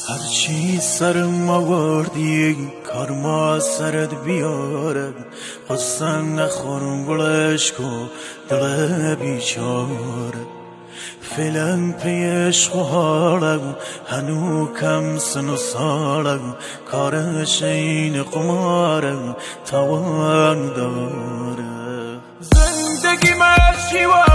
هرچی سرم آوردی کار ما سرت بیاره قصن نخورم گلش کو دل بیچاره فعلا پیش خوارم هنو کم سن و سالم کارش این قمارم توان داره زندگی مرشی